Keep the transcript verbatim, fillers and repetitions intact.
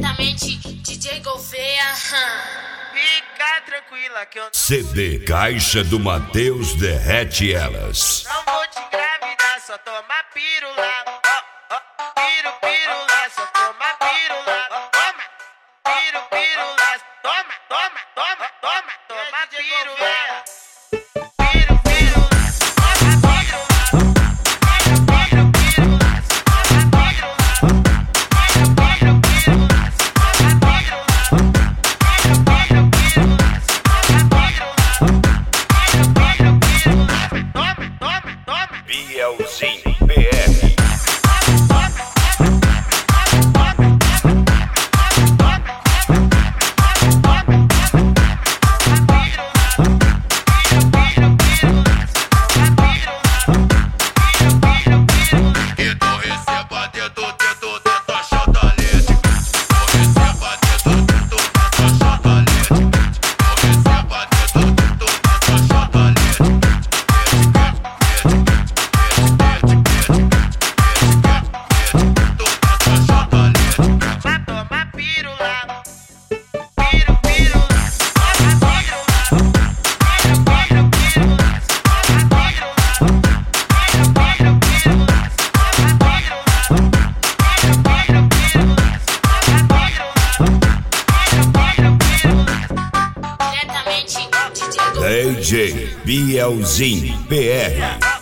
Diretamente D J Gouveia. Fica tranquila que eu C D Caixa do Matheus derrete elas. não vou te engravidar, só toma pirula. Oh, oh, piru, pirula, só toma pirula. Toma, piru, pirula, toma, toma, toma, toma, toma pirula. Piru, pirula, toma pirula. Piru, pirula, toma pirula. Piru, pirula, toma pirula. Toma, toma, toma. Bielzinho P R. D J Bielzinho P R.